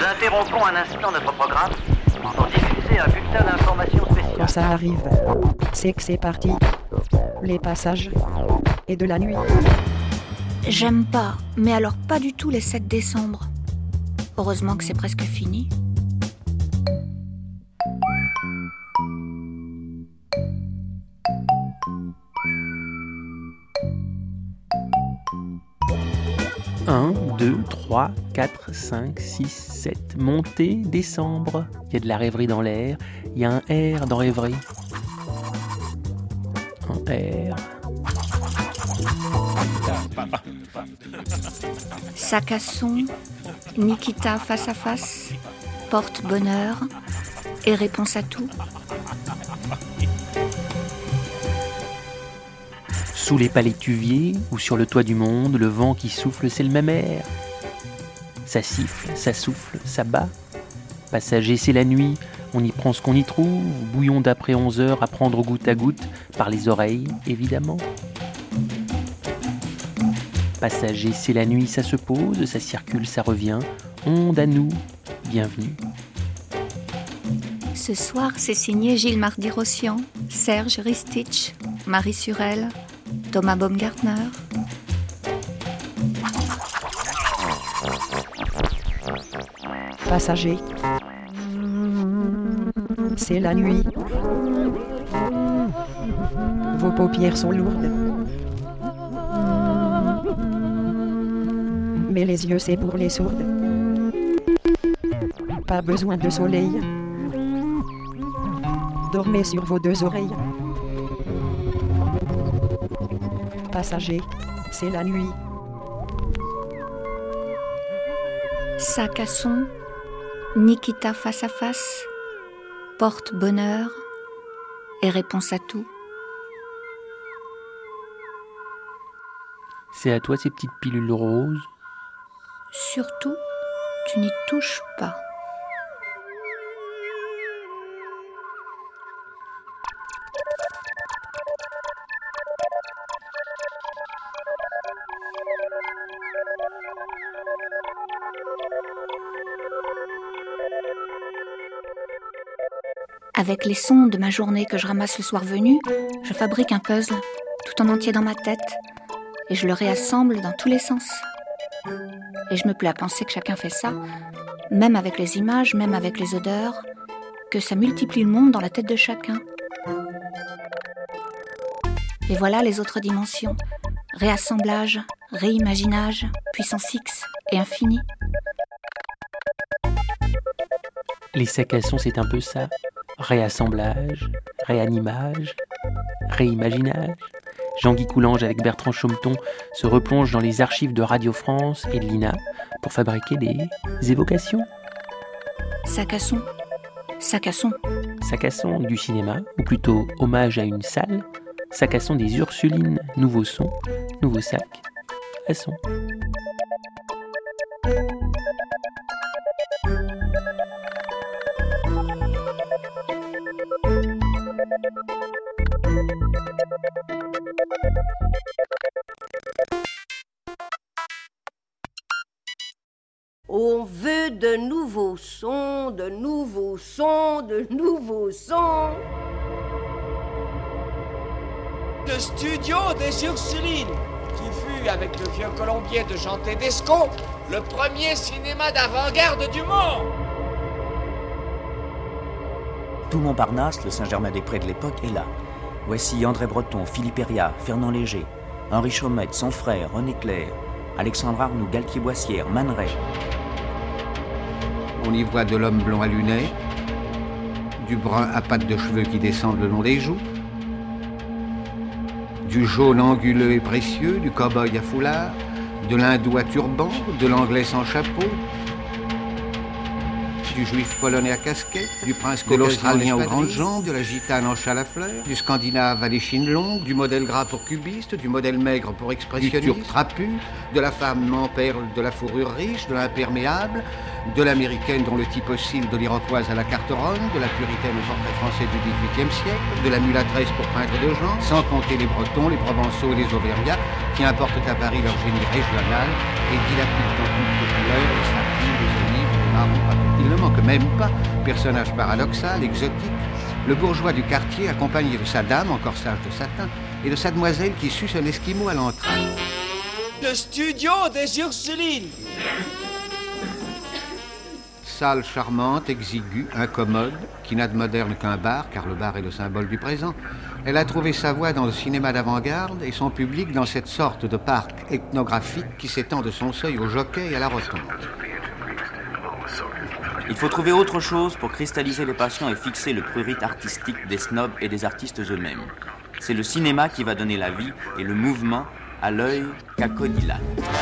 interrompons un instant notre programme pour diffuser un bulletin d'information spécial. Quand ça arrive, c'est que c'est parti. Les passages et de la nuit. J'aime pas, mais alors pas du tout les 7 décembre. Heureusement que c'est presque fini. Un, 2, 3, 4, 5, 6, 7. Montée, décembre. Il y a de la rêverie dans l'air. Il y a un R dans rêverie. Un R. Sac à son, Nikita face à face, porte bonheur et réponse à tout. Sous les palétuviers ou sur le toit du monde, le vent qui souffle, c'est le même air. Ça siffle, ça souffle, ça bat. Passager, c'est la nuit, on y prend ce qu'on y trouve. Bouillon d'après 11 heures à prendre goutte à goutte, par les oreilles, évidemment. Passager, c'est la nuit, ça se pose, ça circule, ça revient. Onde à nous, bienvenue. Ce soir, c'est signé Gilles Mardy-Rossian, Serge Ristich, Marie Surel, Thomas Baumgartner. Passager, c'est la nuit. Vos paupières sont lourdes. Mais les yeux, c'est pour les sourdes. Pas besoin de soleil. Dormez sur vos 2 oreilles. Passager, c'est la nuit. Sac à son, Nikita face à face, porte bonheur et réponse à tout. C'est à toi ces petites pilules roses. Surtout, tu n'y touches pas. Avec les sons de ma journée que je ramasse le soir venu, je fabrique un puzzle, tout en entier dans ma tête, et je le réassemble dans tous les sens. Et je me plais à penser que chacun fait ça, même avec les images, même avec les odeurs, que ça multiplie le monde dans la tête de chacun. Et voilà les autres dimensions, réassemblage, réimaginage, puissance X et infini. Les sacs à son, c'est un peu ça. Réassemblage, réanimage, réimaginage. Jean-Guy Coulanges avec Bertrand Chaumeton se replonge dans les archives de Radio France et de l'INA pour fabriquer des évocations. Sac à son, sac à son. Sac à son du cinéma, ou plutôt hommage à une salle. Sac à son des Ursulines, nouveau son, nouveau sac à son. On veut de nouveaux sons, de nouveaux sons, de nouveaux sons. Le studio des Ursulines, qui fut, avec le vieux Colombier de Jean Tedesco, le premier cinéma d'avant-garde du monde. Tout Montparnasse, le Saint-Germain-des-Prés de l'époque, est là. Voici André Breton, Philippe Héria, Fernand Léger, Henri Chaumette, son frère, René Clair, Alexandre Arnoux, Galtier-Boissière, Man Ray. On y voit de l'homme blond à lunettes, du brun à pattes de cheveux qui descendent le long des joues, du jaune anguleux et précieux, du cow-boy à foulard, de l'hindou à turban, de l'anglais sans chapeau, du juif polonais à casquette, du prince de l'australien aux grandes jambes, de la gitane en châle à fleurs, du scandinave à l'échine longue, du modèle gras pour cubiste, du modèle maigre pour expressionniste, du turc trapu, de la femme en perle, de la fourrure riche, de l'imperméable, de l'américaine dont le type oscille de l'iroquoise à la carteronne, de la puritaine au portrait français du XVIIIe siècle, de la mulâtresse pour peindre de gens, sans compter les Bretons, les Provençaux et les Auvergnats, qui importent à Paris leur génie régional et dilapident dans toutes les couleurs les sapins, les olives, les Il ne manque même pas personnage paradoxal, exotique, le bourgeois du quartier accompagné de sa dame en corsage de satin et de sa demoiselle qui suce un esquimau à l'entrée. Le studio des Ursulines. Salle charmante, exiguë, incommode, qui n'a de moderne qu'un bar, car le bar est le symbole du présent. Elle a trouvé sa voie dans le cinéma d'avant-garde et son public dans cette sorte de parc ethnographique qui s'étend de son seuil au Jockey et à la Rotonde. Il faut trouver autre chose pour cristalliser les passions et fixer le prurit artistique des snobs et des artistes eux-mêmes. C'est le cinéma qui va donner la vie et le mouvement à l'œil cacodylate.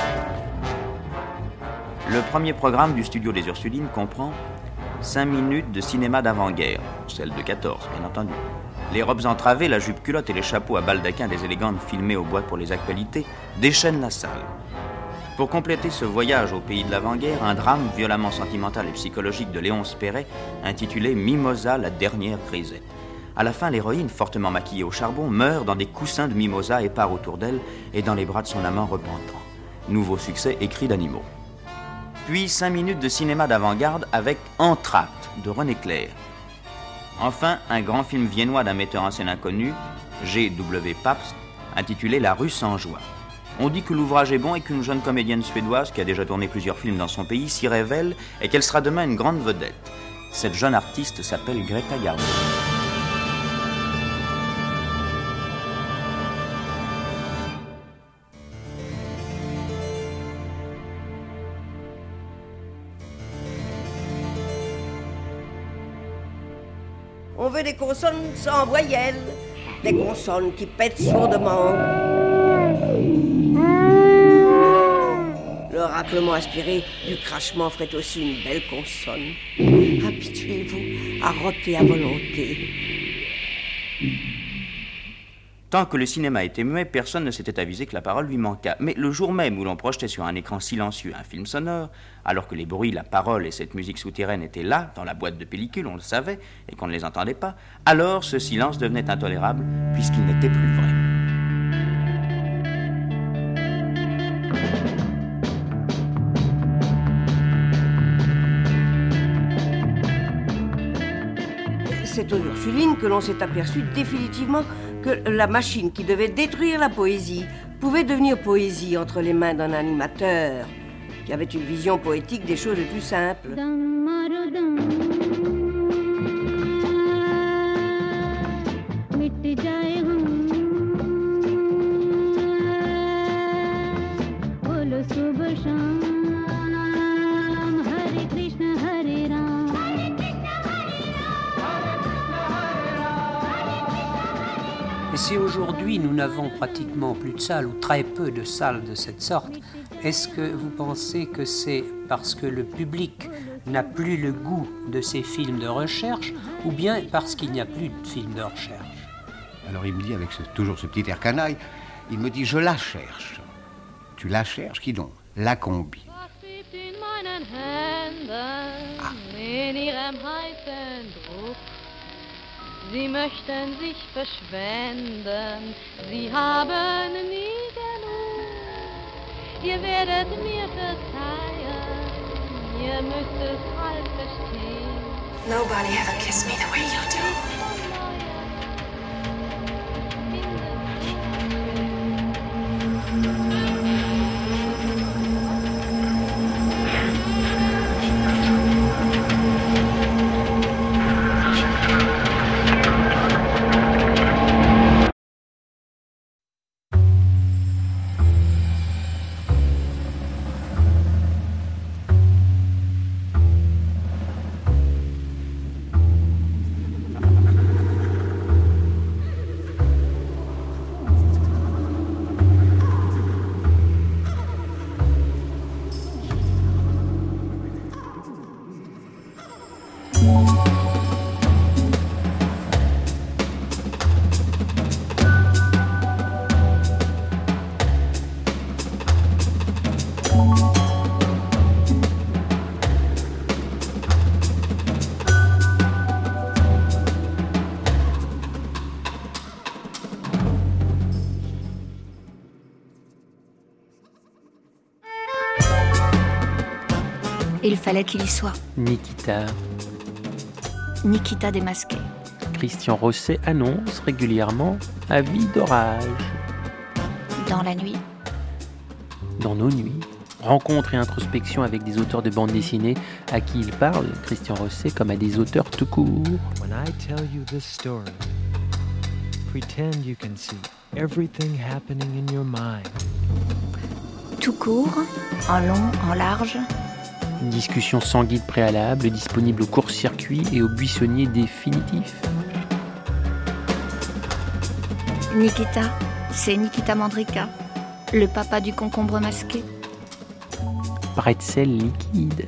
Le premier programme du studio des Ursulines comprend 5 minutes de cinéma d'avant-guerre, celle de 14, bien entendu. Les robes entravées, la jupe culotte et les chapeaux à baldaquin des élégantes filmées au bois pour les actualités déchaînent la salle. Pour compléter ce voyage au pays de l'avant-guerre, un drame violemment sentimental et psychologique de Léonce Perret, intitulé Mimosa, la dernière grisette. À la fin, l'héroïne, fortement maquillée au charbon, meurt dans des coussins de mimosa épars autour d'elle et dans les bras de son amant repentant. Nouveau succès, écrit d'animaux. Puis 5 minutes de cinéma d'avant-garde avec Entr'acte de René Clair. Enfin, un grand film viennois d'un metteur en scène inconnu, G.W. Pabst, intitulé La rue sans joie. On dit que l'ouvrage est bon et qu'une jeune comédienne suédoise qui a déjà tourné plusieurs films dans son pays s'y révèle et qu'elle sera demain une grande vedette. Cette jeune artiste s'appelle Greta Garbo. On veut des consonnes sans voyelles, des consonnes qui pètent sourdement. Le raclement aspiré du crachement ferait aussi une belle consonne. Habituez-vous à roter à volonté. Tant que le cinéma était muet, personne ne s'était avisé que la parole lui manqua. Mais le jour même où l'on projetait sur un écran silencieux un film sonore, alors que les bruits, la parole et cette musique souterraine étaient là, dans la boîte de pellicule, on le savait, et qu'on ne les entendait pas, alors ce silence devenait intolérable, puisqu'il n'était plus vrai. C'est aux Ursulines que l'on s'est aperçu définitivement que la machine qui devait détruire la poésie pouvait devenir poésie entre les mains d'un animateur qui avait une vision poétique des choses les plus simples. Et si aujourd'hui nous n'avons pratiquement plus de salles ou très peu de salles de cette sorte, est-ce que vous pensez que c'est parce que le public n'a plus le goût de ces films de recherche ou bien parce qu'il n'y a plus de films de recherche? Alors il me dit avec toujours ce petit air canaille, il me dit je la cherche. Tu la cherches, qui donc? La combi. Ah. Sie möchten sich verschwenden, sie haben nie genug. Ihr werdet mir verzeihen, ihr müsst es halt verstehen. Nobody ever kissed me the way you do. Fallait qu'il y soit. Nikita. Nikita démasqué. Christian Rosset annonce régulièrement avis d'orage. Dans la nuit. Dans nos nuits. Rencontre et introspection avec des auteurs de bande dessinée à qui il parle, Christian Rosset, comme à des auteurs tout court. When I tell you this story, pretend you can see everything happening in your mind. Tout court, en long, en large. Une discussion sans guide préalable, disponible au court-circuit et au buissonnier définitif. Nikita, c'est Nikita Mandrika, le papa du concombre masqué. Pretzel liquide.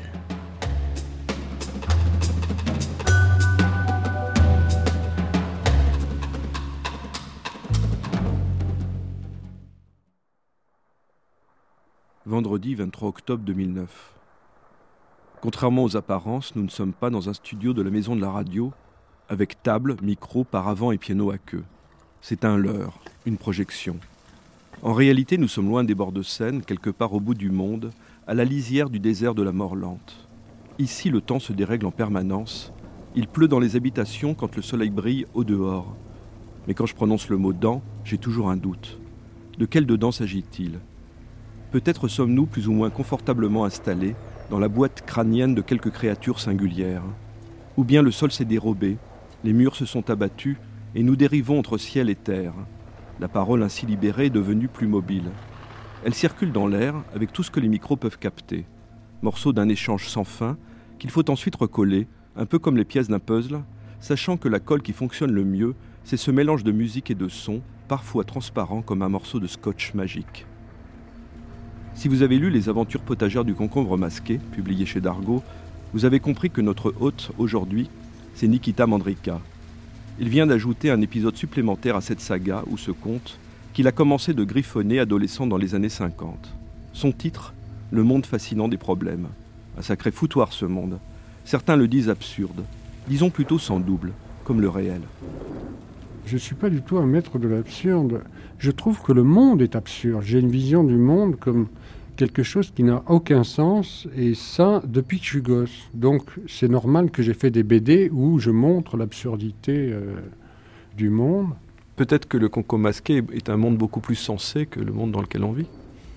Vendredi 23 octobre 2009. Contrairement aux apparences, nous ne sommes pas dans un studio de la maison de la radio, avec table, micro, paravent et piano à queue. C'est un leurre, une projection. En réalité, nous sommes loin des bords de Seine, quelque part au bout du monde, à la lisière du désert de la mort lente. Ici, le temps se dérègle en permanence. Il pleut dans les habitations quand le soleil brille au dehors. Mais quand je prononce le mot « dents », j'ai toujours un doute. De quel dedans s'agit-il ? Peut-être sommes-nous plus ou moins confortablement installés dans la boîte crânienne de quelques créatures singulières. Ou bien le sol s'est dérobé, les murs se sont abattus et nous dérivons entre ciel et terre. La parole ainsi libérée est devenue plus mobile. Elle circule dans l'air avec tout ce que les micros peuvent capter. Morceau d'un échange sans fin qu'il faut ensuite recoller, un peu comme les pièces d'un puzzle, sachant que la colle qui fonctionne le mieux, c'est ce mélange de musique et de son, parfois transparent comme un morceau de scotch magique. Si vous avez lu Les aventures potagères du concombre masqué, publié chez Dargaud, vous avez compris que notre hôte, aujourd'hui, c'est Nikita Mandrika. Il vient d'ajouter un épisode supplémentaire à cette saga ou ce conte qu'il a commencé de griffonner adolescent dans les années 50. Son titre, Le monde fascinant des problèmes. Un sacré foutoir ce monde. Certains le disent absurde. Disons plutôt sans double, comme le réel. Je ne suis pas du tout un maître de l'absurde. Je trouve que le monde est absurde. J'ai une vision du monde comme quelque chose qui n'a aucun sens, et ça depuis que je suis gosse. Donc c'est normal que j'ai fait des BD où je montre l'absurdité du monde. Peut-être que le concombre masqué est un monde beaucoup plus sensé que le monde dans lequel on vit.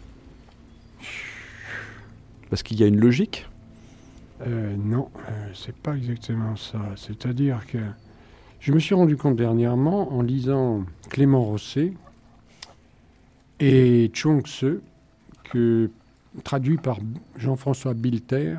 Parce qu'il y a une logique ? Non, c'est pas exactement ça. C'est-à-dire que je me suis rendu compte dernièrement en lisant Clément Rosset et Chuang Tzu, traduit par Jean-François Bilter.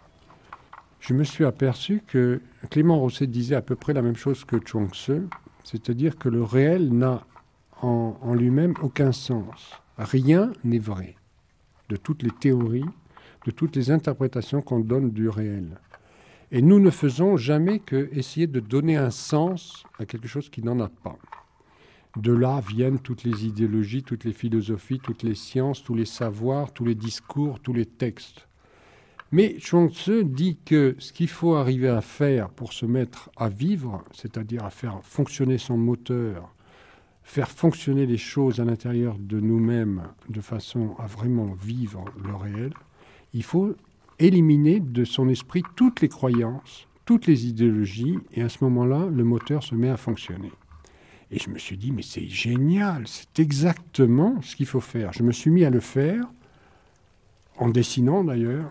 Je me suis aperçu que Clément Rosset disait à peu près la même chose que Chuang Tzu, c'est-à-dire que le réel n'a en lui-même aucun sens. Rien n'est vrai, de toutes les théories, de toutes les interprétations qu'on donne du réel. Et nous ne faisons jamais qu'essayer de donner un sens à quelque chose qui n'en a pas. De là viennent toutes les idéologies, toutes les philosophies, toutes les sciences, tous les savoirs, tous les discours, tous les textes. Mais Chuang Tzu dit que ce qu'il faut arriver à faire pour se mettre à vivre, c'est-à-dire à faire fonctionner son moteur, faire fonctionner les choses à l'intérieur de nous-mêmes de façon à vraiment vivre le réel, il faut éliminer de son esprit toutes les croyances, toutes les idéologies, et à ce moment-là, le moteur se met à fonctionner. Et je me suis dit, mais c'est génial, c'est exactement ce qu'il faut faire. Je me suis mis à le faire, en dessinant d'ailleurs,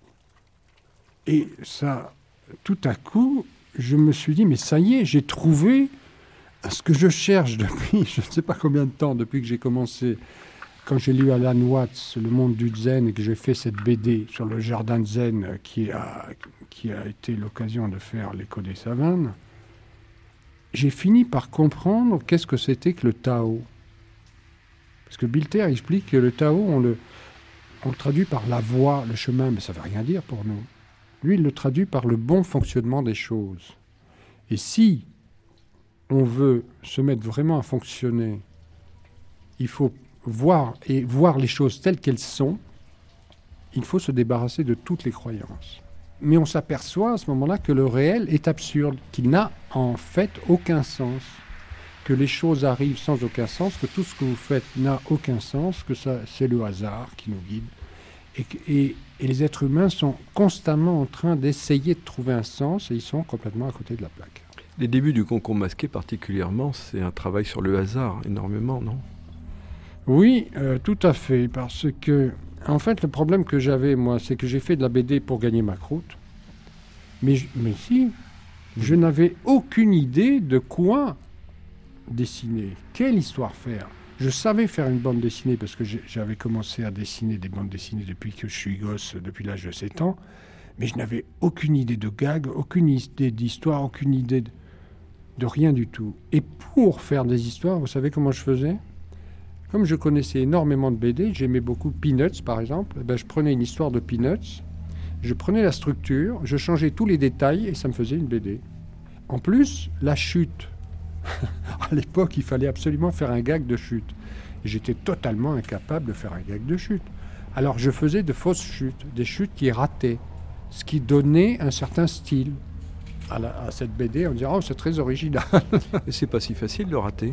et ça, tout à coup, je me suis dit, mais ça y est, j'ai trouvé ce que je cherche depuis, je ne sais pas combien de temps, depuis que j'ai commencé, quand j'ai lu Alan Watts, Le monde du zen, et que j'ai fait cette BD sur le jardin de zen qui a été l'occasion de faire l'Écho des savanes, j'ai fini par comprendre qu'est-ce que c'était que le Tao. Parce que Bilter explique que le Tao, on le traduit par la voie, le chemin, mais ça ne veut rien dire pour nous. Lui, il le traduit par le bon fonctionnement des choses. Et si on veut se mettre vraiment à fonctionner, il faut voir les choses telles qu'elles sont, il faut se débarrasser de toutes les croyances. Mais on s'aperçoit à ce moment-là que le réel est absurde, qu'il n'a en fait aucun sens, que les choses arrivent sans aucun sens, que tout ce que vous faites n'a aucun sens, que ça, c'est le hasard qui nous guide. Et les êtres humains sont constamment en train d'essayer de trouver un sens et ils sont complètement à côté de la plaque. Les débuts du Concombre masqué particulièrement, c'est un travail sur le hasard énormément, non ? Oui, tout à fait, parce que, en fait, le problème que j'avais, moi, c'est que j'ai fait de la BD pour gagner ma croûte, mais si, je n'avais aucune idée de quoi dessiner, quelle histoire faire. Je savais faire une bande dessinée parce que j'avais commencé à dessiner des bandes dessinées depuis que je suis gosse, depuis l'âge de 7 ans, mais je n'avais aucune idée de gag, aucune idée d'histoire, aucune idée de rien du tout. Et pour faire des histoires, vous savez comment je faisais ? Comme je connaissais énormément de BD, j'aimais beaucoup Peanuts par exemple, je prenais une histoire de Peanuts, je prenais la structure, je changeais tous les détails et ça me faisait une BD. En plus, la chute. À l'époque, il fallait absolument faire un gag de chute. Et j'étais totalement incapable de faire un gag de chute. Alors je faisais de fausses chutes, des chutes qui rataient, ce qui donnait un certain style à cette BD en disant « Oh, c'est très original ». Et c'est pas si facile de rater.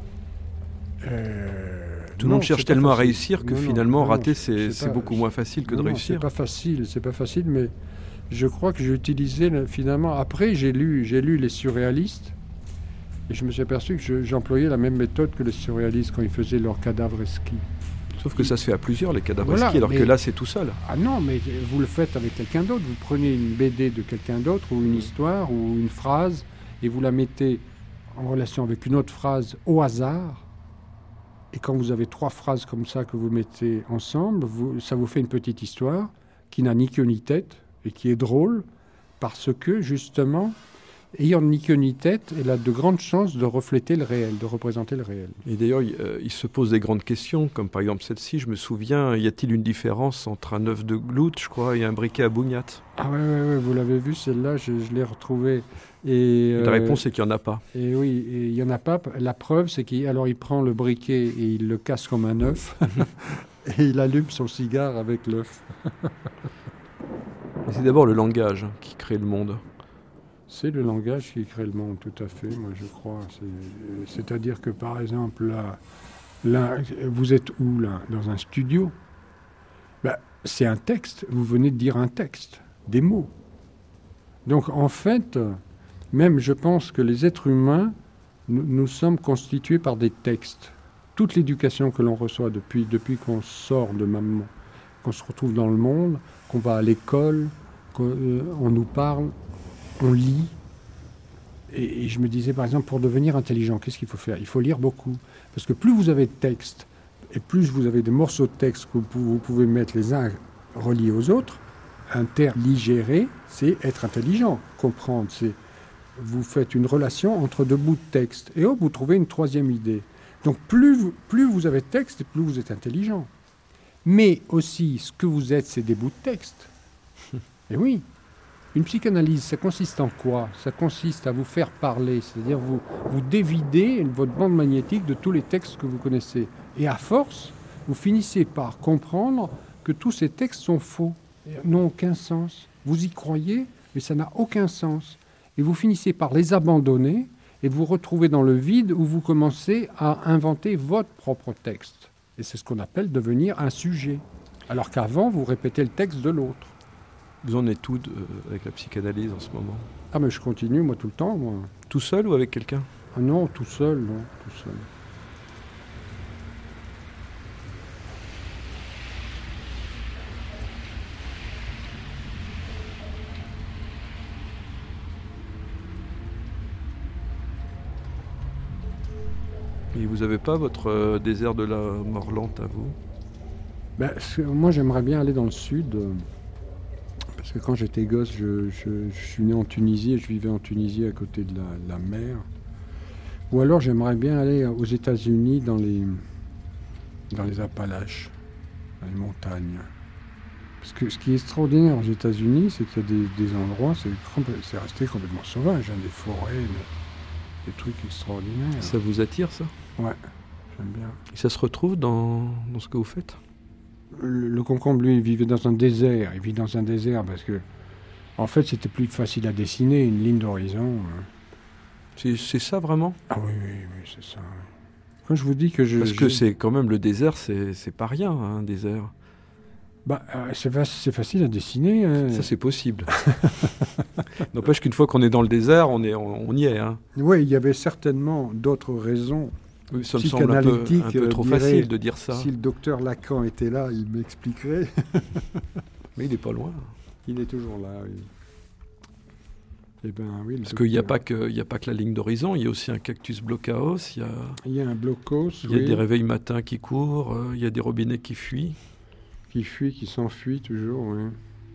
Tout le monde cherche tellement à réussir que finalement rater c'est beaucoup moins facile que de réussir. C'est pas facile, mais je crois que j'ai utilisé finalement. Après j'ai lu les surréalistes et je me suis aperçu que j'employais la même méthode que les surréalistes quand ils faisaient leurs cadavres esquis. Sauf que ça se fait à plusieurs les cadavres esquis, alors que là c'est tout seul. Ah non, mais vous le faites avec quelqu'un d'autre. Vous prenez une BD de quelqu'un d'autre ou une histoire ou une phrase et vous la mettez en relation avec une autre phrase au hasard. Et quand vous avez 3 phrases comme ça que vous mettez ensemble, ça vous fait une petite histoire qui n'a ni queue ni tête et qui est drôle parce que, justement, ayant ni queue ni tête, elle a de grandes chances de refléter le réel, de représenter le réel. Et d'ailleurs, il se pose des grandes questions, comme par exemple celle-ci, je me souviens, y a-t-il une différence entre un œuf de gloute, je crois, et un briquet à bougnate ? Ah ouais, vous l'avez vu, celle-là, je l'ai retrouvée. Et la réponse, c'est qu'il n'y en a pas. Et oui, il n'y en a pas. La preuve, c'est qu'il prend le briquet et il le casse comme un œuf. Et il allume son cigare avec l'œuf. C'est d'abord le langage qui crée le monde. C'est le langage qui crée le monde, tout à fait, moi je crois. C'est-à-dire que, par exemple, là, vous êtes où, là ? Dans un studio ? C'est un texte. Vous venez de dire un texte, des mots. Donc, en fait... Même, je pense que les êtres humains, nous sommes constitués par des textes. Toute l'éducation que l'on reçoit depuis qu'on sort de maman, qu'on se retrouve dans le monde, qu'on va à l'école, qu'on nous parle, on lit. Et je me disais, par exemple, pour devenir intelligent, qu'est-ce qu'il faut faire ? Il faut lire beaucoup. Parce que plus vous avez de textes, et plus vous avez des morceaux de texte que vous pouvez mettre les uns reliés aux autres, interligérer, c'est être intelligent. Comprendre, c'est... Vous faites une relation entre 2 bouts de texte et vous trouvez une 3e idée. Donc plus vous avez de texte, plus vous êtes intelligent. Mais aussi, ce que vous êtes, c'est des bouts de texte. Et oui, une psychanalyse, ça consiste en quoi ? Ça consiste à vous faire parler, c'est-à-dire vous dévidez votre bande magnétique de tous les textes que vous connaissez. Et à force, vous finissez par comprendre que tous ces textes sont faux, n'ont aucun sens. Vous y croyez, mais ça n'a aucun sens. Et vous finissez par les abandonner et vous retrouvez dans le vide où vous commencez à inventer votre propre texte. Et c'est ce qu'on appelle devenir un sujet. Alors qu'avant, vous répétez le texte de l'autre. Vous en êtes où avec la psychanalyse en ce moment ? Ah mais je continue, moi, tout le temps. Moi. Tout seul ou avec quelqu'un ? Ah non, tout seul, non, tout seul. Et vous n'avez pas votre désert de la mort lente à vous ? Moi, j'aimerais bien aller dans le sud. Parce que quand j'étais gosse, je suis né en Tunisie et je vivais en Tunisie à côté de la mer. Ou alors, j'aimerais bien aller aux États-Unis dans les Appalaches, dans les montagnes. Parce que ce qui est extraordinaire aux États-Unis, c'est qu'il y a des endroits, c'est resté complètement sauvage, des forêts, des trucs extraordinaires. Ça vous attire, ça ? Ouais, j'aime bien. Et ça se retrouve dans ce que vous faites ? Le concombre, lui, il vivait dans un désert. Il vit dans un désert parce que, en fait, c'était plus facile à dessiner, une ligne d'horizon. C'est ça, vraiment ? Ah oui, c'est ça. Quand je vous dis que Parce que c'est quand même le désert, c'est pas rien, un désert. C'est facile à dessiner. Hein. Ça, c'est possible. N'empêche qu'une fois qu'on est dans le désert, on y est. Hein. Oui, il y avait certainement d'autres raisons. Oui, ça me semble un peu trop facile de dire ça. Si le docteur Lacan était là, il m'expliquerait. Mais il n'est pas loin. Il est toujours là, oui. Eh ben, oui, parce qu'il n'y a pas que la ligne d'horizon, il y a aussi un cactus blockhaus, il y a un blockhaus, il y a des réveils matins qui courent, il y a des robinets qui fuient. Qui s'enfuient toujours, oui.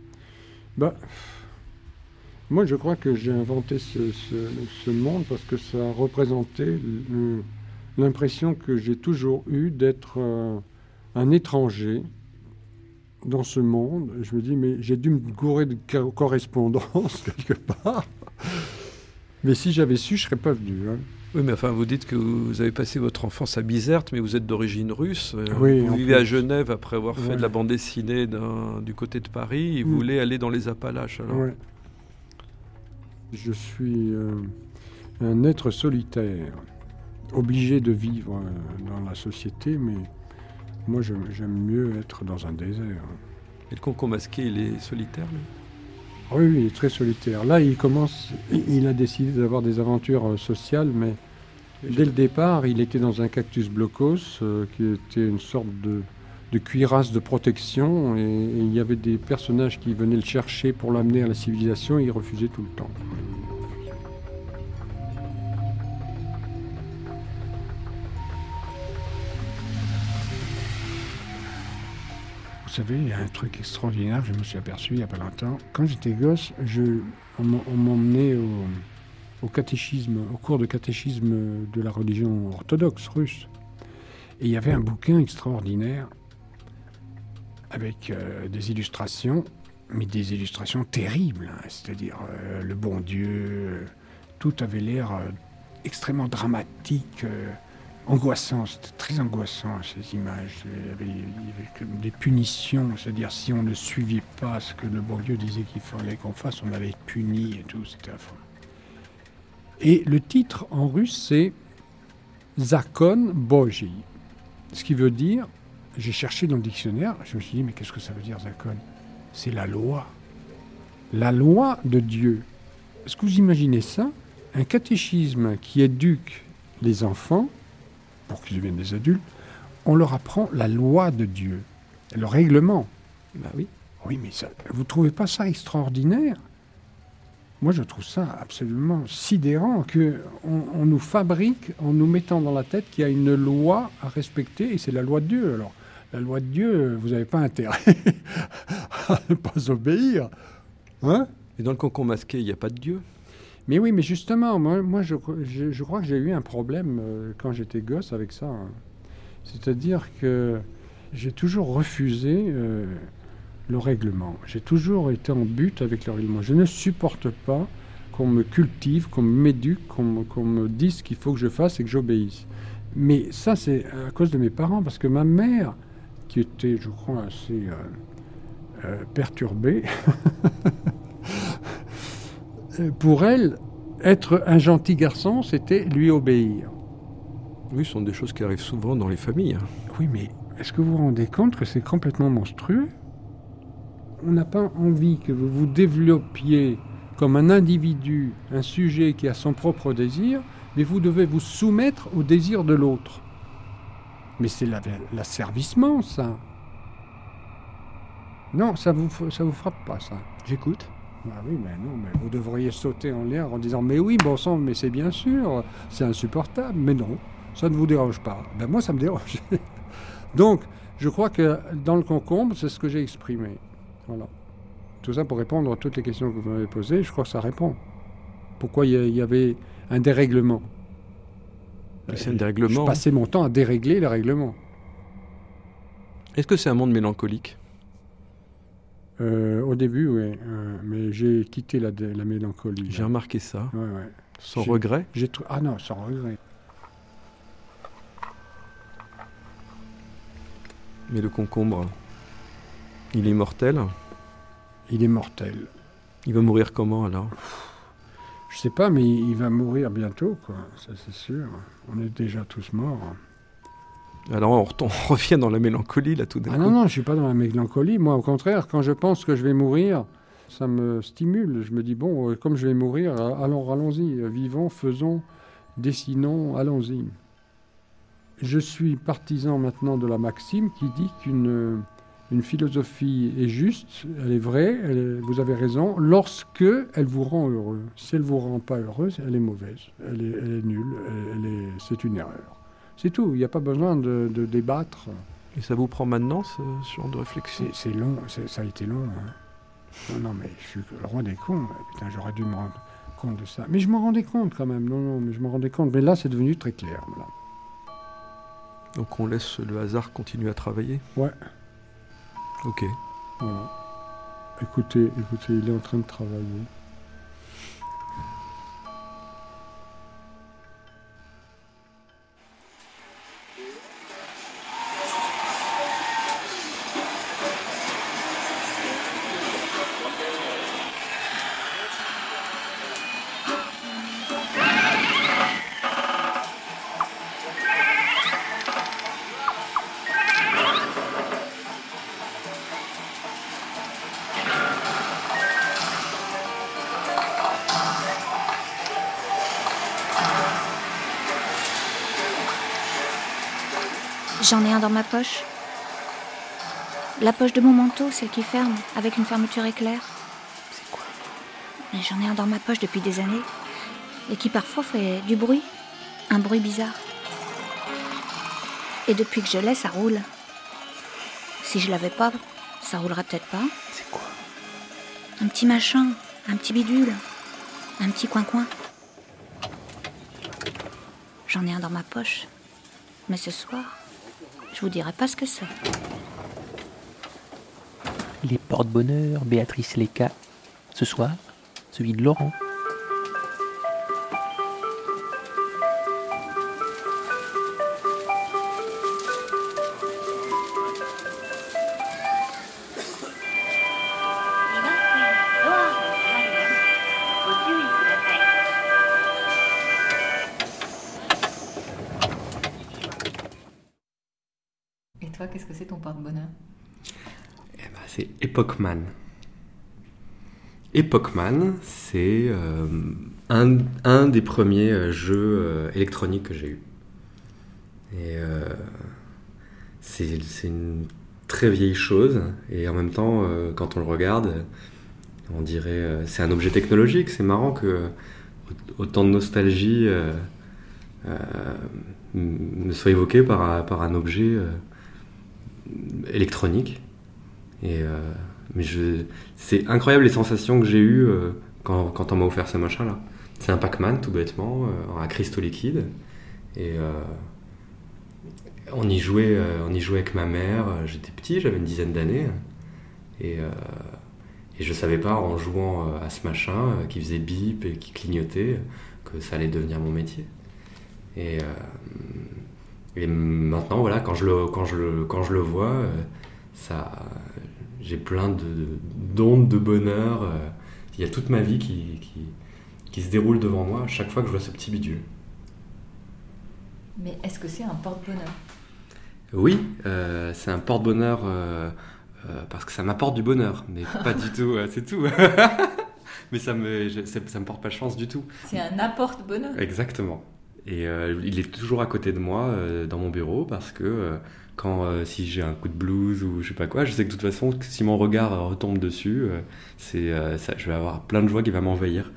Moi, je crois que j'ai inventé ce monde parce que ça représentait l'impression que j'ai toujours eue d'être un étranger dans ce monde. Je me dis, mais j'ai dû me gourer de correspondance quelque part. Mais si j'avais su, je ne serais pas venu. Hein. Oui, mais enfin, vous dites que vous avez passé votre enfance à Bizerte, mais vous êtes d'origine russe. Oui, vous vivez à Genève après avoir fait de la bande dessinée du côté de Paris, et vous voulez aller dans les Appalaches. Alors. Ouais. Je suis un être solitaire, obligé de vivre dans la société, mais moi j'aime mieux être dans un désert. Et le Concombre masqué, il est solitaire, lui ? Oui, il est très solitaire. Là, il a décidé d'avoir des aventures sociales, mais dès le départ, il était dans un cactus blockhaus, qui était une sorte de cuirasse de protection, et il y avait des personnages qui venaient le chercher pour l'amener à la civilisation, et il refusait tout le temps. Vous savez, il y a un truc extraordinaire, je me suis aperçu il n'y a pas longtemps. Quand j'étais gosse, on m'emmenait au catéchisme, au cours de catéchisme de la religion orthodoxe russe. Et il y avait un bouquin extraordinaire avec des illustrations, mais des illustrations terribles. Hein, c'est-à-dire le bon Dieu, tout avait l'air extrêmement dramatique, angoissant, c'était très angoissant ces images. Il y avait des punitions, c'est-à-dire si on ne suivait pas ce que le bon Dieu disait qu'il fallait qu'on fasse, on allait être puni et tout, c'était affreux. Et le titre en russe, c'est Zakon Boji, ce qui veut dire, j'ai cherché dans le dictionnaire, je me suis dit, mais qu'est-ce que ça veut dire Zakon ? C'est la loi de Dieu. Est-ce que vous imaginez ça ? Un catéchisme qui éduque les enfants, pour qu'ils deviennent des adultes, on leur apprend la loi de Dieu, le règlement. Ben oui. Oui, mais ça, vous ne trouvez pas ça extraordinaire ? Moi, je trouve ça absolument sidérant qu'on nous fabrique en nous mettant dans la tête qu'il y a une loi à respecter, et c'est la loi de Dieu. Alors, la loi de Dieu, vous n'avez pas intérêt à ne pas obéir. Hein ? Et dans le Concombre masqué, il n'y a pas de Dieu ? Mais oui, mais justement, moi je crois que j'ai eu un problème quand j'étais gosse avec ça. Hein. C'est-à-dire que j'ai toujours refusé le règlement. J'ai toujours été en but avec le règlement. Je ne supporte pas qu'on me cultive, qu'on m'éduque, qu'on me dise ce qu'il faut que je fasse et que j'obéisse. Mais ça, c'est à cause de mes parents, parce que ma mère, qui était, je crois, assez perturbée, pour elle, être un gentil garçon, c'était lui obéir. Oui, ce sont des choses qui arrivent souvent dans les familles. Oui, mais est-ce que vous vous rendez compte que c'est complètement monstrueux ? On n'a pas envie que vous vous développiez comme un individu, un sujet qui a son propre désir, mais vous devez vous soumettre au désir de l'autre. Mais c'est l'asservissement, ça. Non, ça vous frappe pas, ça. J'écoute. Ah oui, mais non, mais vous devriez sauter en l'air en disant « Mais oui, bon sang, mais c'est bien sûr, c'est insupportable. » Mais non, ça ne vous dérange pas. Ben moi, ça me dérange. Donc, je crois que dans le concombre, c'est ce que j'ai exprimé. Voilà. Tout ça pour répondre à toutes les questions que vous m'avez posées, je crois que ça répond. Pourquoi il y avait un dérèglement ? C'est un dérèglement. Je passais mon temps à dérégler les règlements. Est-ce que c'est un monde mélancolique ? Au début, oui. Mais j'ai quitté la mélancolie. J'ai remarqué ça. Ouais, ouais. Sans regret ? Ah non, sans regret. Mais le concombre, il est mortel ? Il est mortel. Il va mourir comment, alors ? Je sais pas, mais il va mourir bientôt, quoi. Ça, c'est sûr. On est déjà tous morts. Alors on revient dans la mélancolie là tout d'un coup. Non, je ne suis pas dans la mélancolie. Moi, au contraire, quand je pense que je vais mourir, ça me stimule. Je me dis, bon, comme je vais mourir, alors allons-y, vivons, faisons, dessinons, allons-y. Je suis partisan maintenant de la maxime qui dit qu'une philosophie est juste, elle est vraie, vous avez raison, lorsque elle vous rend heureux. Si elle ne vous rend pas heureuse, elle est mauvaise, elle est nulle, c'est une erreur. C'est tout, il n'y a pas besoin de débattre. Et ça vous prend maintenant, ce genre de réflexion ? C'est long, ça a été long. Hein. Non, mais je suis le roi des cons. Putain, j'aurais dû me rendre compte de ça. Mais je m'en rendais compte quand même. Non, mais je m'en rendais compte. Mais là, c'est devenu très clair. Voilà. Donc on laisse le hasard continuer à travailler ? Ouais. Ok. Voilà. Écoutez, il est en train de travailler. J'en ai un dans ma poche. La poche de mon manteau, celle qui ferme, avec une fermeture éclair. C'est quoi ? Mais j'en ai un dans ma poche depuis des années. Et qui parfois fait du bruit. Un bruit bizarre. Et depuis que je l'ai, ça roule. Si je l'avais pas, ça roulerait peut-être pas. C'est quoi ? Un petit machin, un petit bidule, un petit coin-coin. J'en ai un dans ma poche. Mais ce soir, je vous dirai pas ce que c'est. Les porte-bonheur, Béatrice Léca. Ce soir, celui de Laurent. Qu'est-ce que c'est ton porte-bonheur ? C'est Epochman. Epochman, c'est un des premiers jeux électroniques que j'ai eu. Et c'est une très vieille chose, et en même temps, quand on le regarde, on dirait c'est un objet technologique. C'est marrant que autant de nostalgie me soit évoquée par un objet électronique. Et mais c'est incroyable les sensations que j'ai eues quand on m'a offert ce machin là. C'est un Pac-Man tout bêtement, à cristaux liquides, et on y jouait avec ma mère. J'étais petit, j'avais une dizaine d'années, et je savais pas, en jouant à ce machin qui faisait bip et qui clignotait, que ça allait devenir mon métier. Et maintenant, voilà, quand je le vois, j'ai plein d'ondes de bonheur. Il y a toute ma vie qui se déroule devant moi à chaque fois que je vois ce petit bidule. Mais est-ce que c'est un porte-bonheur ? Oui, c'est un porte-bonheur parce que ça m'apporte du bonheur, mais pas du tout, c'est tout. Mais ça me porte pas chance du tout. C'est un apporte-bonheur. Exactement. Et il est toujours à côté de moi dans mon bureau, parce que si j'ai un coup de blues ou je sais pas quoi, je sais que de toute façon, si mon regard retombe dessus, je vais avoir plein de joie qui va m'envahir.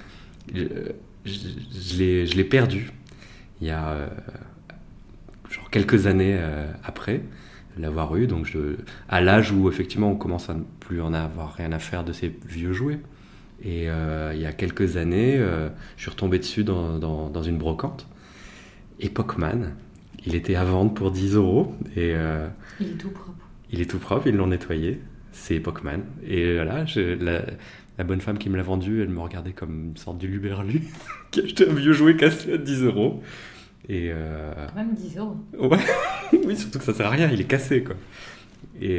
Je l'ai perdu il y a genre quelques années après l'avoir eu, donc à l'âge où effectivement on commence à ne plus en avoir rien à faire de ces vieux jouets. Et il y a quelques années, je suis retombé dessus dans une brocante. Epochman, il était à vendre pour 10 €. Et, il est tout propre. Il est tout propre, ils l'ont nettoyé. C'est Epochman. Et voilà, la bonne femme qui me l'a vendu, elle me regardait comme une sorte de luberlu qui achetait un vieux jouet cassé à 10 €. Et quand même 10 €. Ouais, oui, surtout que ça sert à rien, il est cassé, quoi. Et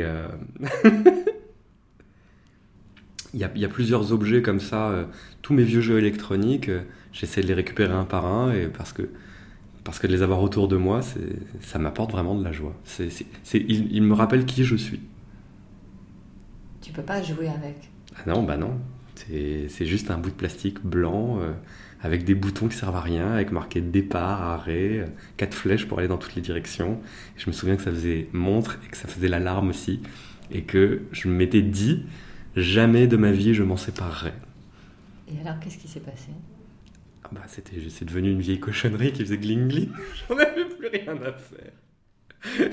il y a plusieurs objets comme ça. Tous mes vieux jeux électroniques, j'essaie de les récupérer un par un, et parce que Parce que de les avoir autour de moi, ça m'apporte vraiment de la joie. Ils me rappellent qui je suis. Tu peux pas jouer avec. Ah non, bah non. C'est juste un bout de plastique blanc avec des boutons qui servent à rien, avec marqué départ, arrêt, 4 flèches pour aller dans toutes les directions. Et je me souviens que ça faisait montre et que ça faisait l'alarme aussi. Et que je m'étais dit, jamais de ma vie je m'en séparerai. Et alors, qu'est-ce qui s'est passé ? Ah bah c'est devenu une vieille cochonnerie qui faisait gling gling. J'en avais plus rien à faire.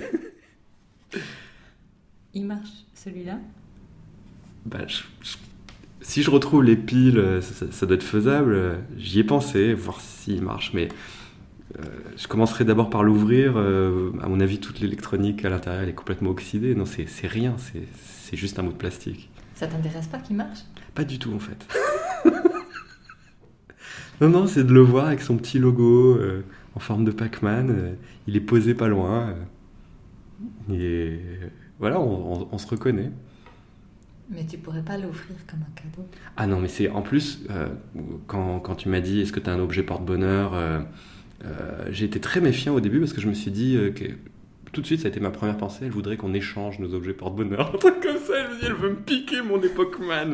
Il marche, celui-là ? Bah, si je retrouve les piles, ça doit être faisable. J'y ai pensé, voir s'il marche, mais je commencerai d'abord par l'ouvrir. À mon avis, toute l'électronique à l'intérieur elle est complètement oxydée. Non, c'est rien, c'est juste un bout de plastique. Ça t'intéresse pas qu'il marche ? Pas du tout, en fait. Non, c'est de le voir avec son petit logo en forme de Pac-Man. Il est posé pas loin. Et voilà, on se reconnaît. Mais tu pourrais pas l'offrir comme un cadeau. Ah non, mais c'est en plus, quand tu m'as dit est-ce que tu as un objet porte-bonheur, j'ai été très méfiant au début parce que je me suis dit que tout de suite, ça a été ma première pensée, elle voudrait qu'on échange nos objets porte-bonheur. Un truc comme ça, elle veut me piquer mon Epoch-Man.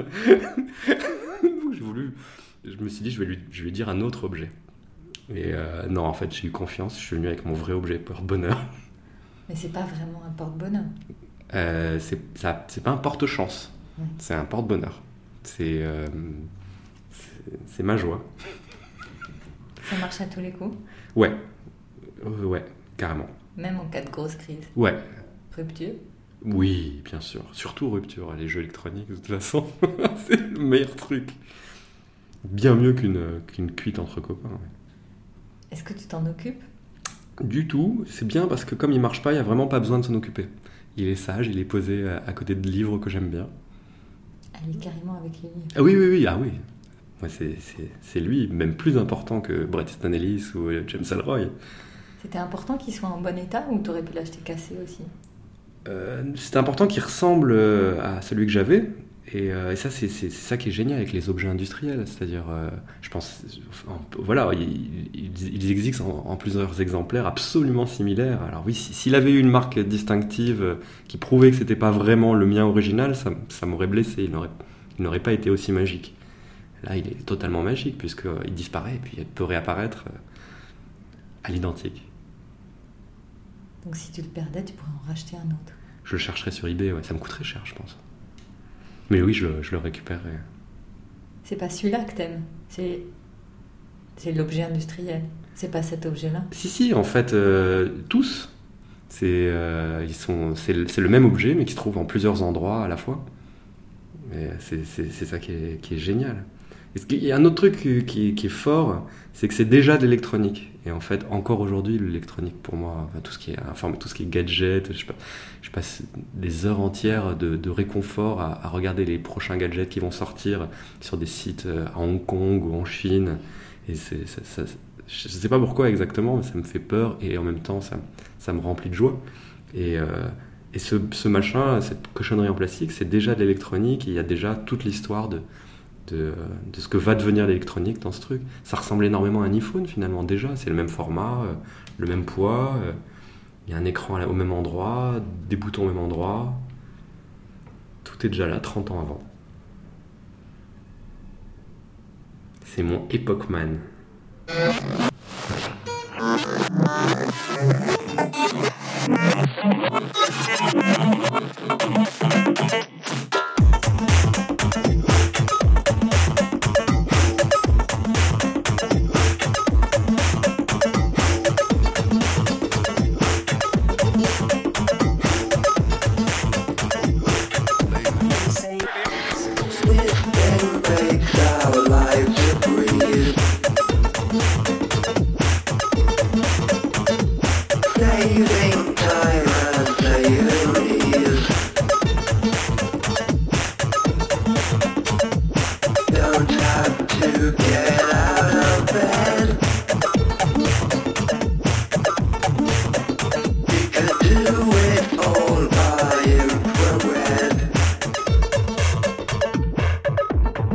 Je me suis dit, je vais lui dire un autre objet. Et non, en fait, j'ai eu confiance, je suis venu avec mon vrai objet porte-bonheur. Mais c'est pas vraiment un porte-bonheur. C'est pas un porte-chance. Ouais. C'est un porte-bonheur. C'est ma joie. Ça marche à tous les coups ? Ouais, carrément. Même en cas de grosse crise ? Ouais. Rupture ? Oui, bien sûr. Surtout rupture. Les jeux électroniques, de toute façon, c'est le meilleur truc. Bien mieux qu'une cuite entre copains. Ouais. Est-ce que tu t'en occupes ? Du tout. C'est bien parce que comme il marche pas, il n'y a vraiment pas besoin de s'en occuper. Il est sage, il est posé à côté de livres que j'aime bien. Elle est carrément avec les livres. Ah oui. Ah oui. Ouais, c'est lui, même plus important que Bret Easton Ellis ou James Ellroy. C'était important qu'il soit en bon état ou t'aurais pu l'acheter cassé aussi ? C'était important qu'il ressemble à celui que j'avais. Et ça, c'est ça qui est génial avec les objets industriels. C'est-à-dire, je pense, voilà, ils existent en plusieurs exemplaires absolument similaires. Alors oui, s'il avait eu une marque distinctive qui prouvait que c'était pas vraiment le mien original, ça m'aurait blessé. Il n'aurait pas été aussi magique. Là, il est totalement magique puisqu'il disparaît et puis il peut réapparaître à l'identique. Donc si tu le perdais, tu pourrais en racheter un autre. Je le chercherais sur eBay, ouais. Ça me coûterait cher, je pense. Mais oui, je le récupérerai. C'est pas celui-là que t'aimes, c'est l'objet industriel. C'est pas cet objet-là. Si, en fait, tous. C'est le même objet, mais qui se trouve en plusieurs endroits à la fois. Et c'est ça qui est génial. Il y a un autre truc qui est fort, c'est que c'est déjà de l'électronique. Et en fait, encore aujourd'hui, l'électronique, pour moi, tout ce qui est gadget, je passe des heures entières de réconfort à regarder les prochains gadgets qui vont sortir sur des sites à Hong Kong ou en Chine. Et je ne sais pas pourquoi exactement, mais ça me fait peur et en même temps, ça me remplit de joie. Et ce machin, cette cochonnerie en plastique, c'est déjà de l'électronique. Et il y a déjà toute l'histoire de ce que va devenir l'électronique dans ce truc. Ça ressemble énormément à un iPhone finalement déjà, c'est le même format, le même poids, il y a un écran au même endroit, des boutons au même endroit, tout est déjà là 30 ans avant. C'est mon Epoch-Man.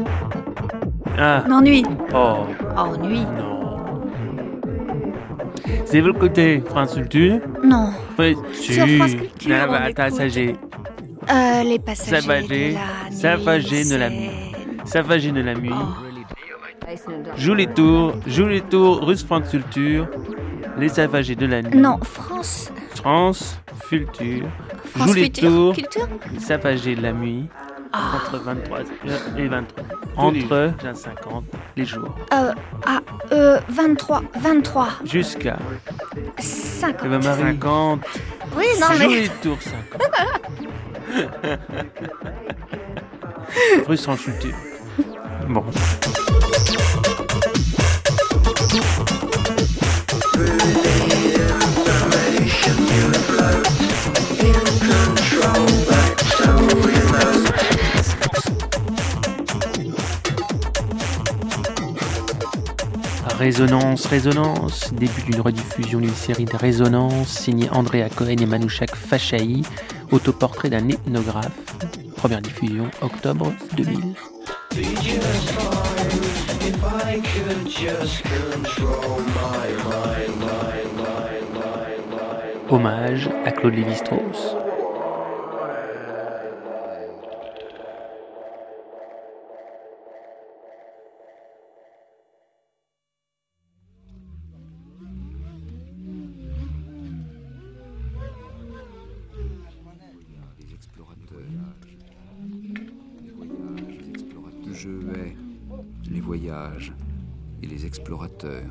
L'ennui. Oh. Ennui. Non. C'est vous écoutez France Culture? Non. Oui, Sur France Culture, on attends, ça j'ai. Les passagers Savagé de la nuit. Savagé de la nuit. Joue les tours, Russe France Culture. Les Savagés de la nuit. Non, France Culture. France Joue les Culture. tours. Culture. Les Savagés de la nuit. Entre 23 et 23. Entre 50 les jours. 23. Jusqu'à 50. Marie. 50. Oui, non, mais... Joue les tours 50. Russe France Culture. Bon. Résonance, début d'une rediffusion d'une série de Résonance signée Andrea Cohen et Manouchak Fachaï, autoportrait d'un ethnographe, première diffusion octobre 2000. Hommage à Claude Lévi-Strauss. Je hais les voyages et les explorateurs.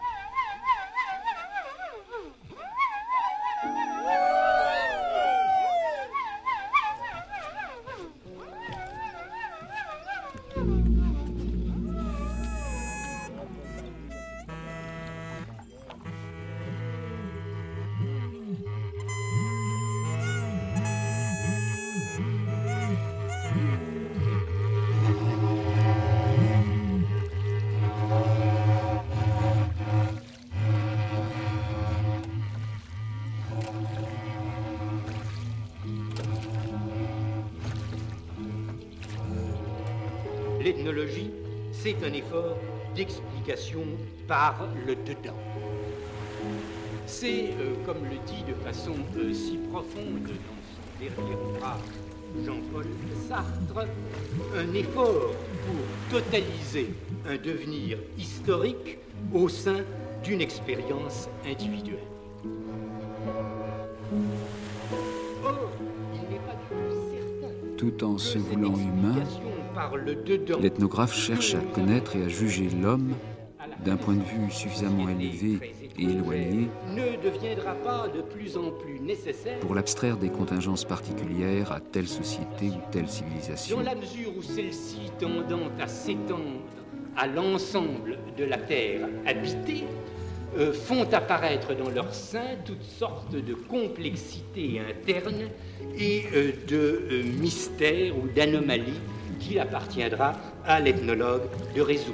L'ethnologie, c'est un effort d'explication par le dedans. C'est, comme le dit de façon si profonde dans son dernier ouvrage Jean-Paul Sartre, un effort pour totaliser un devenir historique au sein d'une expérience individuelle. Or, il n'est pas du tout certain. Tout en se voulant humain, l'ethnographe cherche à connaître et à juger l'homme d'un point de vue suffisamment élevé et éloigné pour l'abstraire des contingences particulières à telle société ou telle civilisation. Dans la mesure où celle-ci tendant à s'étendre à l'ensemble de la Terre habitée, font apparaître dans leur sein toutes sortes de complexités internes et de mystères ou d'anomalies qu'il appartiendra à l'ethnologue de résoudre.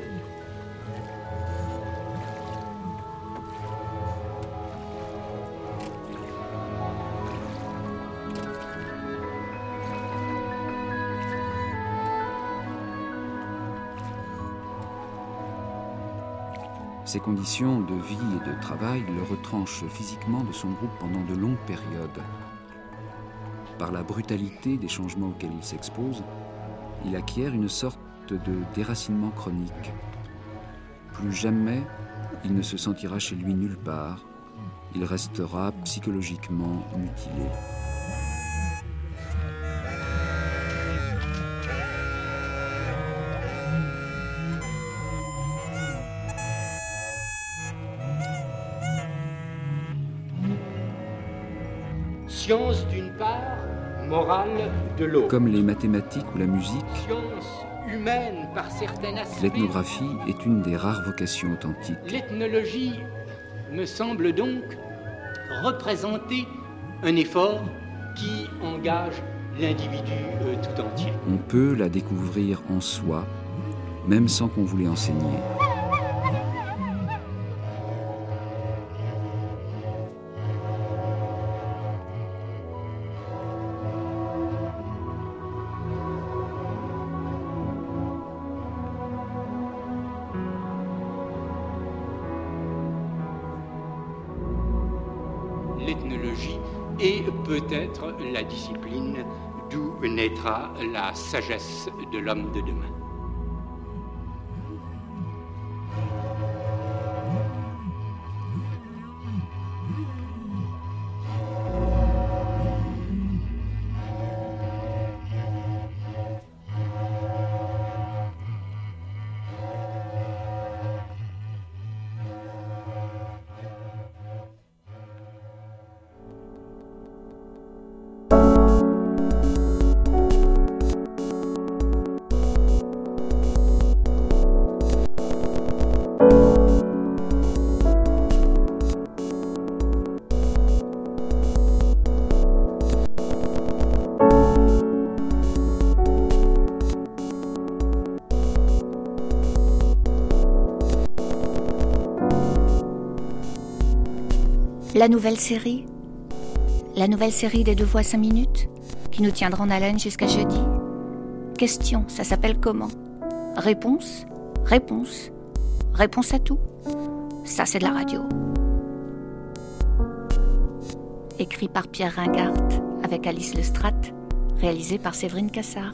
Ces conditions de vie et de travail le retranchent physiquement de son groupe pendant de longues périodes. Par la brutalité des changements auxquels il s'expose, il acquiert une sorte de déracinement chronique. Plus jamais, il ne se sentira chez lui nulle part. Il restera psychologiquement mutilé. Science d'une part, morale de l'autre. Comme les mathématiques ou la musique, science humaine par certains aspects. L'ethnographie est une des rares vocations authentiques. L'ethnologie me semble donc représenter un effort qui engage l'individu tout entier. On peut la découvrir en soi, même sans qu'on vous l'ait enseigné. et peut-être la discipline d'où naîtra la sagesse de l'homme de demain. La nouvelle série des 2 fois 5 minutes, qui nous tiendra en haleine jusqu'à jeudi. Question, ça s'appelle comment? Réponse à tout. Ça, c'est de la radio. Écrit par Pierre Ringart, avec Alice Lestrade, réalisé par Séverine Cassard.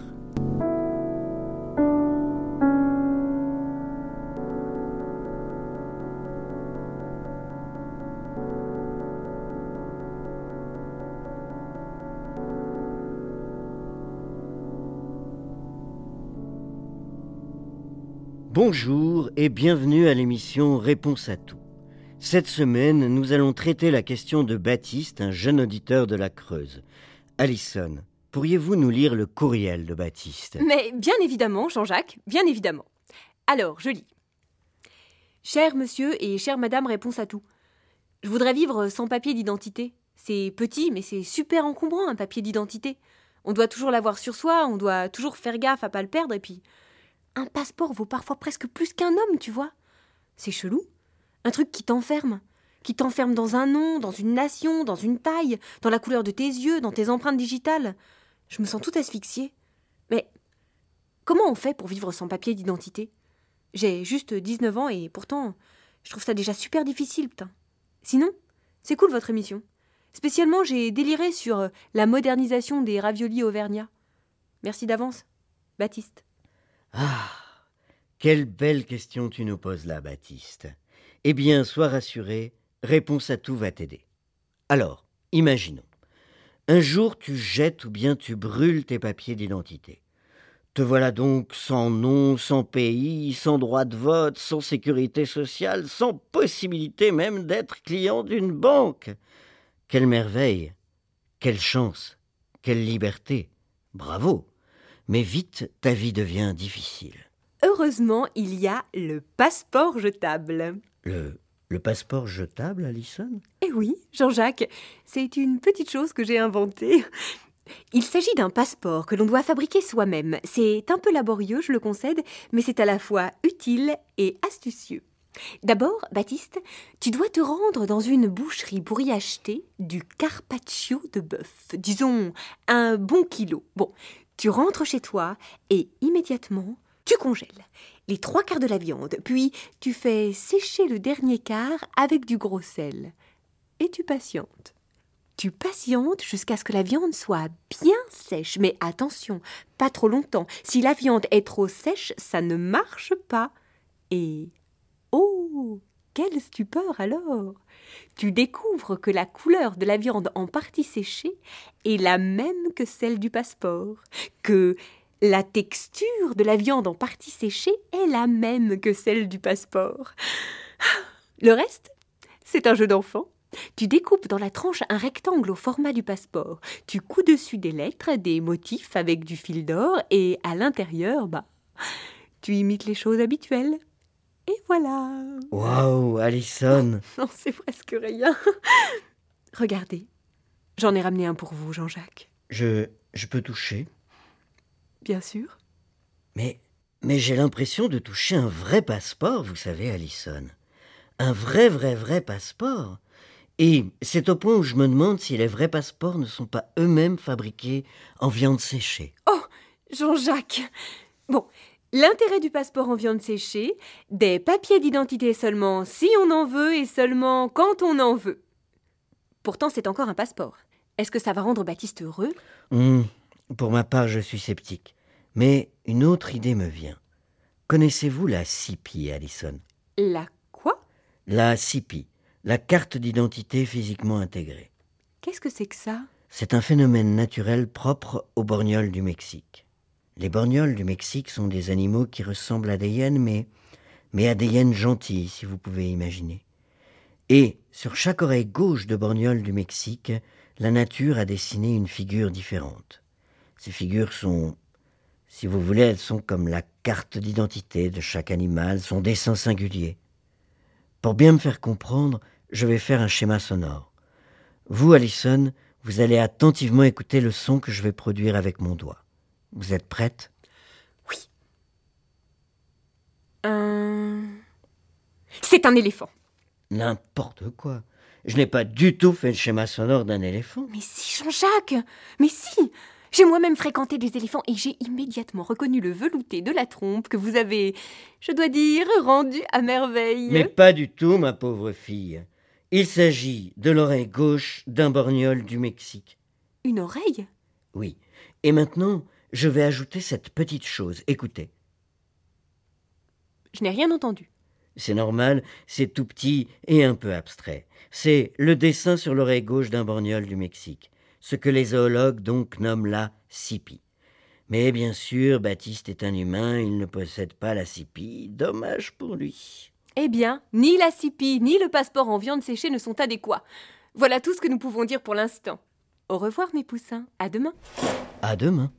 Bonjour et bienvenue à l'émission Réponse à tout. Cette semaine, nous allons traiter la question de Baptiste, un jeune auditeur de la Creuse. Alison, pourriez-vous nous lire le courriel de Baptiste? Mais bien évidemment, Jean-Jacques, bien évidemment. Alors, je lis. Cher monsieur et chère madame, réponse à tout. Je voudrais vivre sans papier d'identité. C'est petit, mais c'est super encombrant, un papier d'identité. On doit toujours l'avoir sur soi, on doit toujours faire gaffe à pas le perdre, et puis... Un passeport vaut parfois presque plus qu'un homme, tu vois. C'est chelou. Un truc qui t'enferme dans un nom, dans une nation, dans une taille, dans la couleur de tes yeux, dans tes empreintes digitales. Je me sens tout asphyxiée. Mais comment on fait pour vivre sans papier d'identité? J'ai juste 19 ans et pourtant, je trouve ça déjà super difficile, putain. Sinon, c'est cool votre émission. Spécialement, j'ai déliré sur la modernisation des raviolis auvergnats. Merci d'avance, Baptiste. Ah, quelle belle question tu nous poses là, Baptiste. Eh bien, sois rassuré, Réponse à tout va t'aider. Alors, imaginons. Un jour, tu jettes ou bien tu brûles tes papiers d'identité. Te voilà donc sans nom, sans pays, sans droit de vote, sans sécurité sociale, sans possibilité même d'être client d'une banque. Quelle merveille, quelle chance, quelle liberté. Bravo. Mais vite, ta vie devient difficile. Heureusement, il y a le passeport jetable. Le passeport jetable, Alison? Eh oui, Jean-Jacques, c'est une petite chose que j'ai inventée. Il s'agit d'un passeport que l'on doit fabriquer soi-même. C'est un peu laborieux, je le concède, mais c'est à la fois utile et astucieux. D'abord, Baptiste, tu dois te rendre dans une boucherie pour y acheter du carpaccio de bœuf. Disons, un bon kilo. Bon, tu rentres chez toi et immédiatement, tu congèles les 3/4 de la viande, puis tu fais sécher le dernier quart avec du gros sel. Et tu patientes. Tu patientes jusqu'à ce que la viande soit bien sèche. Mais attention, pas trop longtemps. Si la viande est trop sèche, ça ne marche pas. Et oh, quelle stupeur alors! Tu découvres que la couleur de la viande en partie séchée est la même que celle du passeport, que la texture de la viande en partie séchée est la même que celle du passeport. Le reste, c'est un jeu d'enfant. Tu découpes dans la tranche un rectangle au format du passeport. Tu couds dessus des lettres, des motifs avec du fil d'or et à l'intérieur, tu imites les choses habituelles. Et voilà. Waouh, Alison. Non, c'est presque rien. Regardez, j'en ai ramené un pour vous, Jean-Jacques. Je peux toucher? Bien sûr. Mais j'ai l'impression de toucher un vrai passeport, vous savez, Alison. Un vrai passeport. Et c'est au point où je me demande si les vrais passeports ne sont pas eux-mêmes fabriqués en viande séchée. Oh, Jean-Jacques. Bon, l'intérêt du passeport en viande séchée, des papiers d'identité seulement si on en veut et seulement quand on en veut. Pourtant, c'est encore un passeport. Est-ce que ça va rendre Baptiste heureux ? Pour ma part, je suis sceptique. Mais une autre idée me vient. Connaissez-vous la CIPI, Alison ? La quoi ? La CIPI, la carte d'identité physiquement intégrée. Qu'est-ce que c'est que ça ? C'est un phénomène naturel propre aux borgnoles du Mexique. Les borgnoles du Mexique sont des animaux qui ressemblent à des hyènes, mais à des hyènes gentilles, si vous pouvez imaginer. Et sur chaque oreille gauche de borgnole du Mexique, la nature a dessiné une figure différente. Ces figures sont, si vous voulez, elles sont comme la carte d'identité de chaque animal, son dessin singulier. Pour bien me faire comprendre, je vais faire un schéma sonore. Vous, Alison, vous allez attentivement écouter le son que je vais produire avec mon doigt. Vous êtes prête ? Oui. C'est un éléphant. N'importe quoi. Je n'ai pas du tout fait le schéma sonore d'un éléphant. Mais si, Jean-Jacques, mais si. J'ai moi-même fréquenté des éléphants et j'ai immédiatement reconnu le velouté de la trompe que vous avez, je dois dire, rendu à merveille. Mais pas du tout, ma pauvre fille. Il s'agit de l'oreille gauche d'un borgnole du Mexique. Une oreille ? Oui. Et maintenant, je vais ajouter cette petite chose. Écoutez. Je n'ai rien entendu. C'est normal, c'est tout petit et un peu abstrait. C'est le dessin sur l'oreille gauche d'un borgnole du Mexique, ce que les zoologues donc nomment la CIPI. Mais bien sûr, Baptiste est un humain, il ne possède pas la CIPI, dommage pour lui. Eh bien, ni la CIPI, ni le passeport en viande séchée ne sont adéquats. Voilà tout ce que nous pouvons dire pour l'instant. Au revoir mes poussins, à demain. À demain.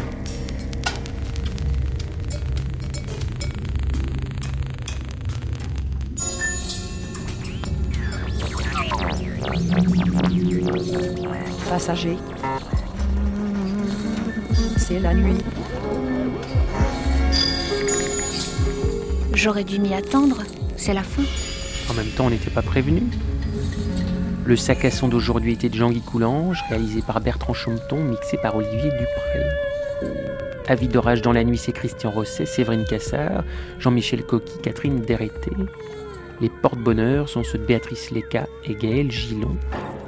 Passager. C'est la nuit. J'aurais dû m'y attendre, c'est la fin. En même temps, on n'était pas prévenus. Le sac à son d'aujourd'hui était de Jean-Guy Coulange, réalisé par Bertrand Chaumeton, mixé par Olivier Dupré. Avis d'orage dans la nuit, c'est Christian Rosset, Séverine Cassard, Jean-Michel Coqui, Catherine Dérété. Les porte-bonheur sont ceux de Béatrice Léca et Gaël Gillon.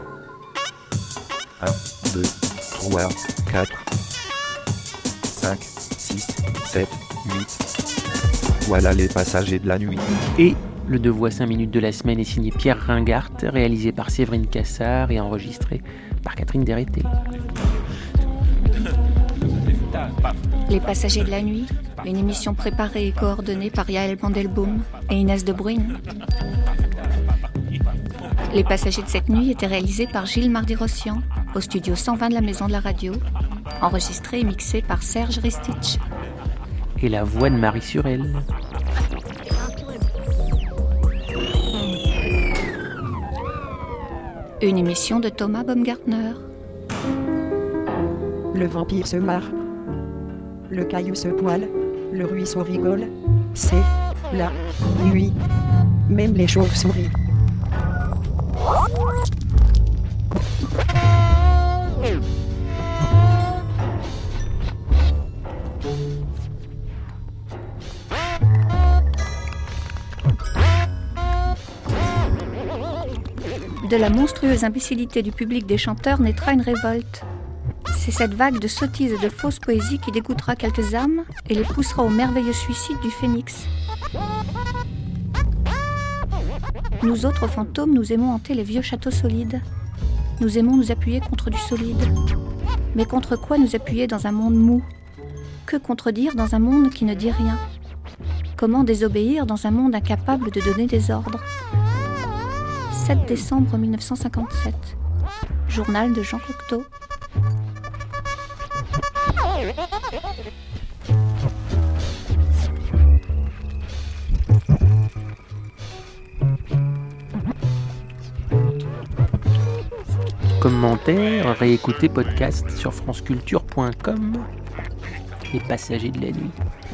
1, 2, 3, 4, 5, 6, 7, 8. Voilà les passagers de la nuit. Et le 2 voix 5 minutes de la semaine est signé Pierre Ringart, réalisé par Séverine Cassard et enregistré par Catherine Dérété. Les passagers de la nuit, une émission préparée et coordonnée par Yael Mandelbaum et Inès de Bruyne. Les passagers de cette nuit étaient réalisés par Gilles Mardy-Rossian, au studio 120 de la Maison de la Radio, enregistré et mixé par Serge Ristich. Et la voix de Marie Surel. Une émission de Thomas Baumgartner. Le vampire se marre. Le caillou se poile. Le ruisseau rigole. C'est la nuit. Même les chauves-souris. De la monstrueuse imbécilité du public des chanteurs naîtra une révolte. C'est cette vague de sottises et de fausses poésies qui dégoûtera quelques âmes et les poussera au merveilleux suicide du phénix. Nous autres fantômes, nous aimons hanter les vieux châteaux solides. Nous aimons nous appuyer contre du solide. Mais contre quoi nous appuyer dans un monde mou ? Que contredire dans un monde qui ne dit rien ? Comment désobéir dans un monde incapable de donner des ordres ? 7 décembre 1957. Journal de Jean Cocteau. Commentaires, réécoutez podcast sur franceculture.com. Les passagers de la nuit.